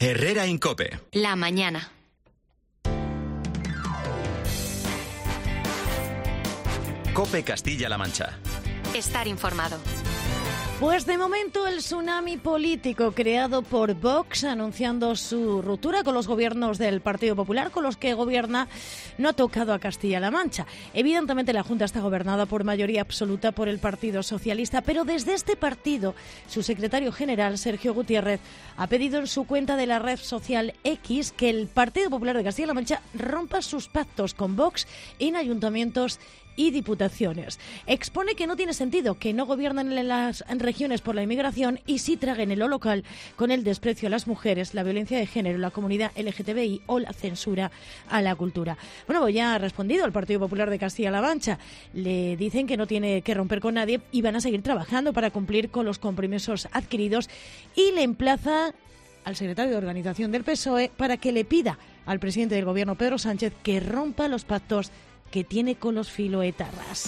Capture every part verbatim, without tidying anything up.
Herrera en COPE. La mañana. COPE Castilla-La Mancha. Estar informado. Pues de momento el tsunami político creado por Vox, anunciando su ruptura con los gobiernos del Partido Popular, con los que gobierna, no ha tocado a Castilla-La Mancha. Evidentemente la Junta está gobernada por mayoría absoluta por el Partido Socialista, pero desde este partido, su secretario general, Sergio Gutiérrez, ha pedido en su cuenta de la red social X que el Partido Popular de Castilla-La Mancha rompa sus pactos con Vox en ayuntamientos y diputaciones. Expone que no tiene sentido que no gobiernen en las regiones por la inmigración y sí traguen en lo local con el desprecio a las mujeres, la violencia de género, la comunidad L G T B I o la censura a la cultura. Bueno, pues ya ha respondido el Partido Popular de Castilla-La Mancha. Le dicen que no tiene que romper con nadie y van a seguir trabajando para cumplir con los compromisos adquiridos, y le emplaza al secretario de Organización del P S O E para que le pida al presidente del Gobierno, Pedro Sánchez, que rompa los pactos que tiene con los filoetarras.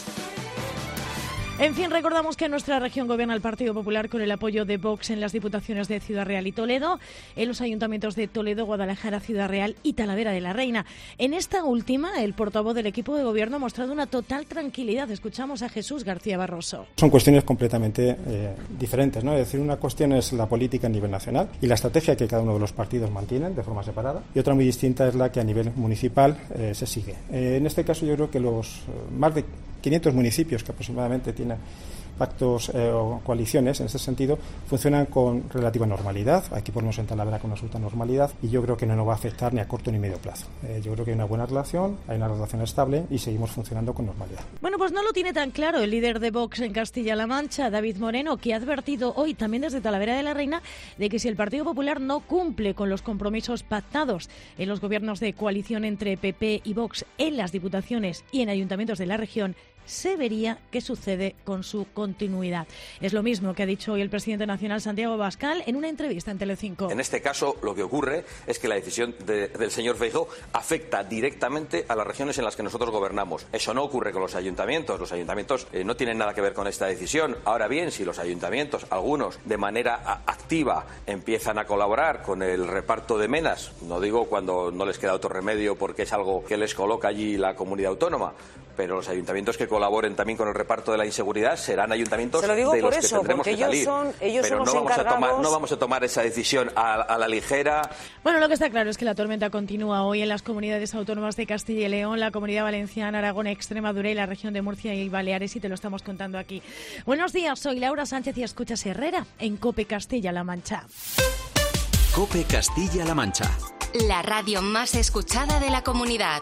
En fin, recordamos que en nuestra región gobierna el Partido Popular con el apoyo de Vox en las diputaciones de Ciudad Real y Toledo, en los ayuntamientos de Toledo, Guadalajara, Ciudad Real y Talavera de la Reina. En esta última, el portavoz del equipo de gobierno ha mostrado una total tranquilidad. Escuchamos a Jesús García Barroso. Son cuestiones completamente eh, diferentes, ¿no? Es decir, una cuestión es la política a nivel nacional y la estrategia que cada uno de los partidos mantienen de forma separada, y otra muy distinta es la que a nivel municipal eh, se sigue. Eh, en este caso yo creo que los eh, más de quinientos municipios que aproximadamente tienen pactos eh, o coaliciones en ese sentido funcionan con relativa normalidad. Aquí podemos en Talavera con una absoluta normalidad y yo creo que no nos va a afectar ni a corto ni medio plazo. Eh, yo creo que hay una buena relación, hay una relación estable y seguimos funcionando con normalidad. Bueno, pues no lo tiene tan claro el líder de Vox en Castilla-La Mancha, David Moreno, que ha advertido hoy también desde Talavera de la Reina de que si el Partido Popular no cumple con los compromisos pactados en los gobiernos de coalición entre P P y Vox en las diputaciones y en ayuntamientos de la región, se vería qué sucede con su continuidad. Es lo mismo que ha dicho hoy el presidente nacional Santiago Abascal en una entrevista en Telecinco. En este caso, lo que ocurre es que la decisión de, del señor Feijóo afecta directamente a las regiones en las que nosotros gobernamos. Eso no ocurre con los ayuntamientos. Los ayuntamientos eh, no tienen nada que ver con esta decisión. Ahora bien, si los ayuntamientos, algunos de manera a, activa, empiezan a colaborar con el reparto de menas, no digo cuando no les queda otro remedio porque es algo que les coloca allí la comunidad autónoma, pero los ayuntamientos que colaboren también con el reparto de la inseguridad serán ayuntamientos de los que eso, tendremos que salir. Son, ellos pero son no vamos encargados... a tomar no vamos a tomar esa decisión a, a la ligera. Bueno, lo que está claro es que la tormenta continúa hoy en las comunidades autónomas de Castilla y León, la Comunidad Valenciana, Aragón, Extremadura y la región de Murcia y Baleares, y te lo estamos contando aquí. Buenos días, soy Laura Sánchez y escuchas Herrera en COPE Castilla-La Mancha. COPE Castilla-La Mancha. La radio más escuchada de la comunidad.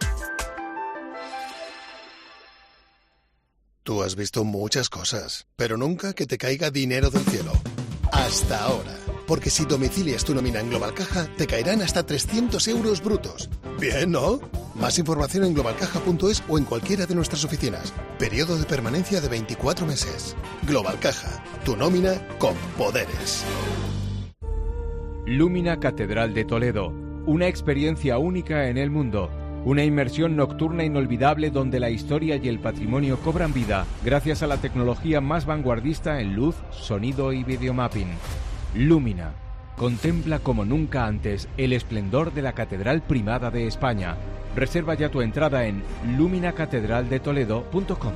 Tú has visto muchas cosas, pero nunca que te caiga dinero del cielo. Hasta ahora. Porque si domicilias tu nómina en Global Caja, te caerán hasta trescientos euros brutos. Bien, ¿no? Más información en global caja punto es o en cualquiera de nuestras oficinas. Periodo de permanencia de veinticuatro meses. Global Caja, tu nómina con poderes. Lumina Catedral de Toledo. Una experiencia única en el mundo. Una inmersión nocturna inolvidable donde la historia y el patrimonio cobran vida gracias a la tecnología más vanguardista en luz, sonido y videomapping. Lumina. Contempla como nunca antes el esplendor de la Catedral Primada de España. Reserva ya tu entrada en lumina catedral de toledo punto com.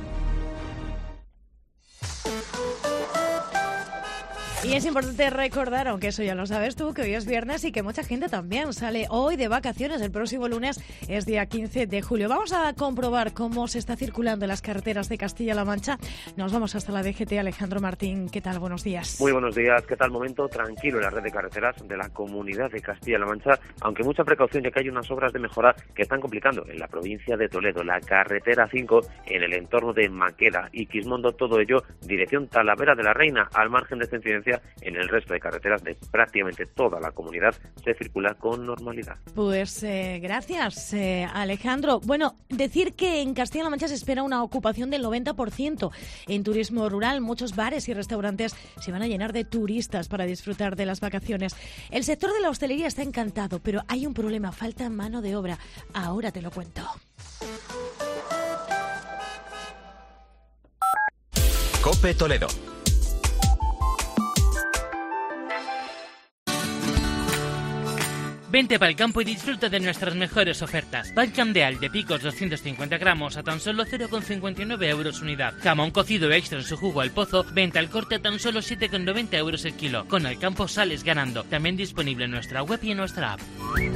Y es importante recordar, aunque eso ya lo sabes tú, que hoy es viernes y que mucha gente también sale hoy de vacaciones. El próximo lunes es día quince de julio. Vamos a comprobar cómo se está circulando en las carreteras de Castilla-La Mancha. Nos vamos hasta la D G T. Alejandro Martín, ¿qué tal? Buenos días. Muy buenos días. ¿Qué tal? Momento tranquilo en la red de carreteras de la Comunidad de Castilla-La Mancha, aunque mucha precaución ya que hay unas obras de mejora que están complicando en la provincia de Toledo. La carretera cinco en el entorno de Maqueda y Quismondo, todo ello dirección Talavera de la Reina. Al margen de esta incidencia, en el resto de carreteras de prácticamente toda la comunidad se circula con normalidad. Pues eh, gracias, eh, Alejandro. Bueno, decir que en Castilla-La Mancha se espera una ocupación del noventa por ciento. En turismo rural, muchos bares y restaurantes se van a llenar de turistas para disfrutar de las vacaciones. El sector de la hostelería está encantado, pero hay un problema, falta mano de obra. Ahora te lo cuento. COPE Toledo. Vente para el campo y disfruta de nuestras mejores ofertas. Pan Camdeal de picos doscientos cincuenta gramos a tan solo cero coma cincuenta y nueve euros unidad. Jamón cocido extra en su jugo al pozo, venta al corte a tan solo siete coma noventa euros el kilo. Con el campo sales ganando. También disponible en nuestra web y en nuestra app.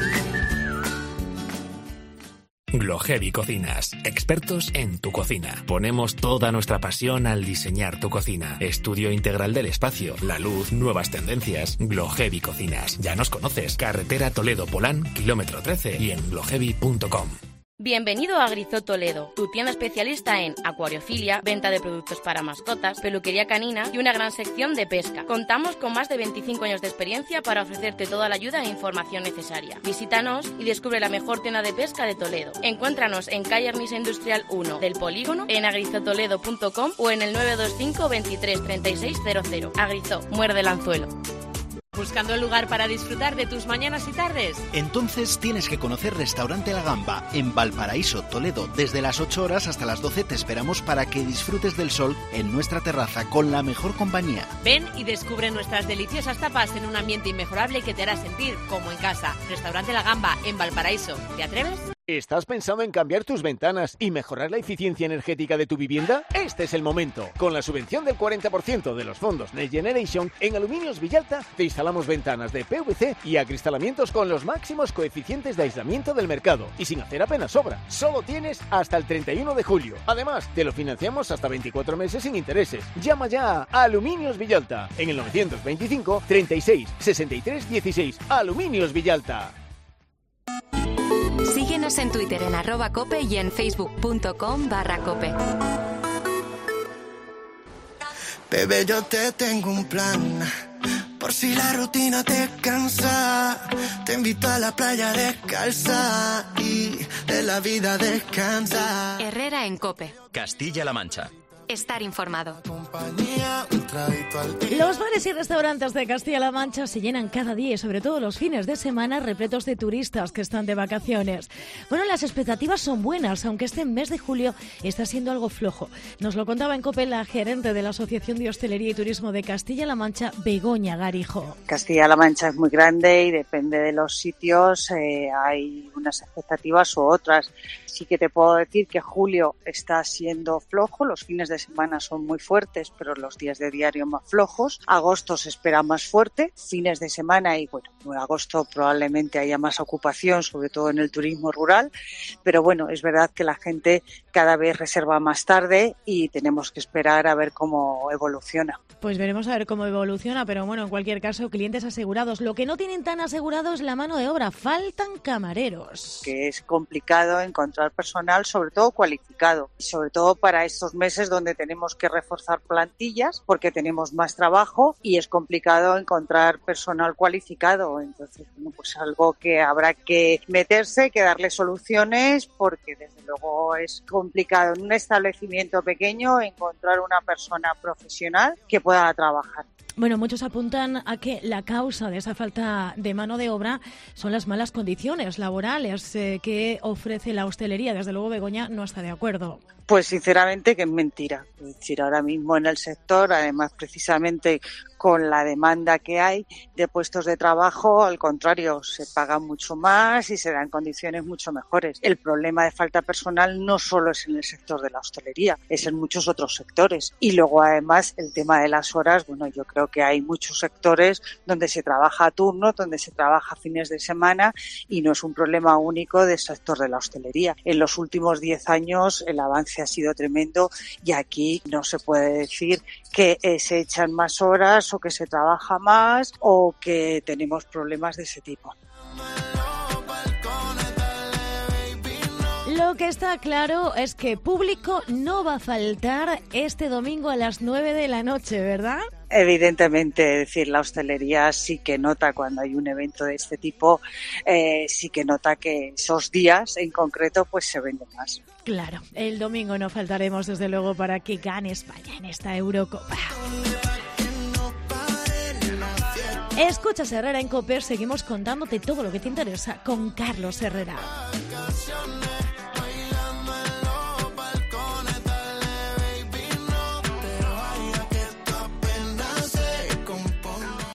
Glohevi Cocinas, expertos en tu cocina. Ponemos toda nuestra pasión al diseñar tu cocina. Estudio integral del espacio, la luz, nuevas tendencias. Glohevi Cocinas. Ya nos conoces. Carretera Toledo-Polán, kilómetro trece y en glohevi punto com. Bienvenido a Agrizot Toledo, tu tienda especialista en acuariofilia, venta de productos para mascotas, peluquería canina y una gran sección de pesca. Contamos con más de veinticinco años de experiencia para ofrecerte toda la ayuda e información necesaria. Visítanos y descubre la mejor tienda de pesca de Toledo. Encuéntranos en calle Armisa Industrial uno del Polígono, en agrizot toledo punto com o en el nueve dos cinco, veintitrés, treinta y seis cero cero. Agrizot, muerde el anzuelo. ¿Buscando un lugar para disfrutar de tus mañanas y tardes? Entonces tienes que conocer Restaurante La Gamba, en Valparaíso, Toledo. Desde las ocho horas hasta las doce te esperamos para que disfrutes del sol en nuestra terraza con la mejor compañía. Ven y descubre nuestras deliciosas tapas en un ambiente inmejorable que te hará sentir como en casa. Restaurante La Gamba, en Valparaíso. ¿Te atreves? ¿Estás pensando en cambiar tus ventanas y mejorar la eficiencia energética de tu vivienda? Este es el momento. Con la subvención del cuarenta por ciento de los fondos Next Generation, en Aluminios Villalta te instalamos ventanas de P V C y acristalamientos con los máximos coeficientes de aislamiento del mercado y sin hacer apenas obra. Solo tienes hasta el treinta y uno de julio. Además, te lo financiamos hasta veinticuatro meses sin intereses. Llama ya a Aluminios Villalta en el novecientos veinticinco, treinta y seis, sesenta y tres, dieciséis. Aluminios Villalta. Síguenos en Twitter en arroba cope y en facebook punto com barra cope. Bebé, yo te tengo un plan, por si la rutina te cansa. Te invito a la playa descalza y de la vida descansa. Herrera en Cope. Castilla-La Mancha. Estar informado. Los bares y restaurantes de Castilla-La Mancha se llenan cada día y sobre todo los fines de semana repletos de turistas que están de vacaciones. Bueno, las expectativas son buenas, aunque este mes de julio está siendo algo flojo. Nos lo contaba en COPE la gerente de la Asociación de Hostelería y Turismo de Castilla-La Mancha, Begoña Garijo. Castilla-La Mancha es muy grande y depende de los sitios, eh, hay unas expectativas u otras. Sí que te puedo decir que julio está siendo flojo, los fines de semana son muy fuertes, pero los días de diario más flojos. Agosto se espera más fuerte, fines de semana y bueno, en agosto probablemente haya más ocupación, sobre todo en el turismo rural, pero bueno, es verdad que la gente cada vez reserva más tarde y tenemos que esperar a ver cómo evoluciona. Pues veremos a ver cómo evoluciona, pero bueno, en cualquier caso, clientes asegurados. Lo que no tienen tan asegurado es la mano de obra, faltan camareros. Que es complicado encontrar personal, sobre todo cualificado, sobre todo para estos meses donde tenemos que reforzar plantillas porque tenemos más trabajo y es complicado encontrar personal cualificado. Entonces, bueno, pues algo que habrá que meterse, que darle soluciones, porque desde luego es complicado en un establecimiento pequeño encontrar una persona profesional que pueda trabajar. Bueno, muchos apuntan a que la causa de esa falta de mano de obra son las malas condiciones laborales eh, que ofrece la hostelería. Desde luego, Begoña no está de acuerdo. Pues sinceramente que es mentira. Es decir, ahora mismo en el sector, además precisamente con la demanda que hay de puestos de trabajo, al contrario, se paga mucho más y se dan condiciones mucho mejores. El problema de falta personal no solo es en el sector de la hostelería, es en muchos otros sectores. Y luego además el tema de las horas, bueno, yo creo que hay muchos sectores donde se trabaja a turno, donde se trabaja fines de semana y no es un problema único del sector de la hostelería. En los últimos diez años el avance ha sido tremendo y aquí no se puede decir que eh, se echan más horas o que se trabaja más o que tenemos problemas de ese tipo. Lo que está claro es que público no va a faltar este domingo a las nueve de la noche, ¿verdad? Evidentemente, es decir, la hostelería sí que nota cuando hay un evento de este tipo, eh, sí que nota que esos días en concreto pues se venden más. Claro, el domingo no faltaremos desde luego para que gane España en esta Eurocopa. Escuchas Herrera en COPE, seguimos contándote todo lo que te interesa con Carlos Herrera.